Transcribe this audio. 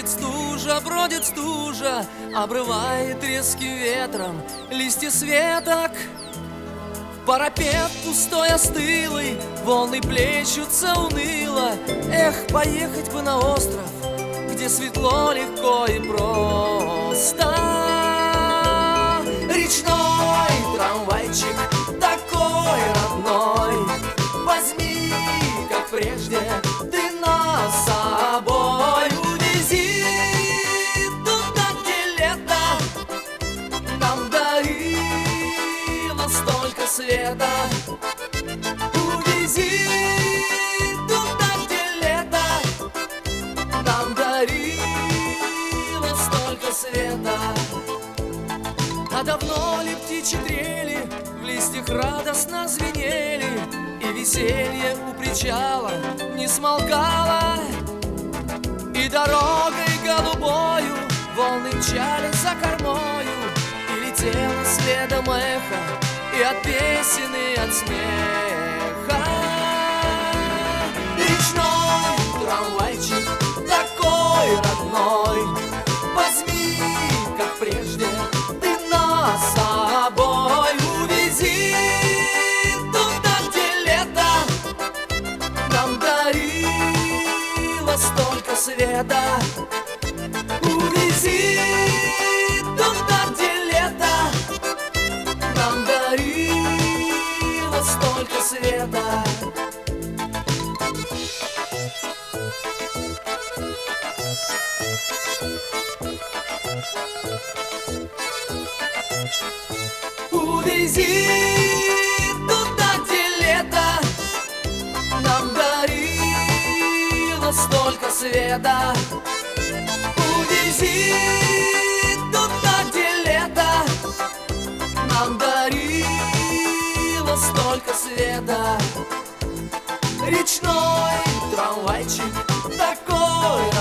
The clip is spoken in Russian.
бродит стужа, обрывает резким ветром листья с веток. Парапет пустой, остылый, волны плещутся уныло. Эх, поехать бы на остров, где светло, легко и просто. Речной трамвайчик, такой родной, возьми, как прежде, ты нас с собой. Увези туда, где лето нам дарило столько света. Увези туда, где лето нам дарило столько света. А давно ли птичьи трели в листьях радостно звенели, и веселье у причала не смолкало, и дорогой голубою волны мчались за кормою, и летело следом эхо и от песен, и от смеха. Речной трамвайчик, такой родной, возьми, как прежде, ты нас с собой. Увези туда, где лето нам дарило столько света. Увези туда, где лето нам дарило столько света. Увези туда, где лето нам дарило столько света. Увези туда, где лето нам дарило столько света. Речной трамвайчик, такой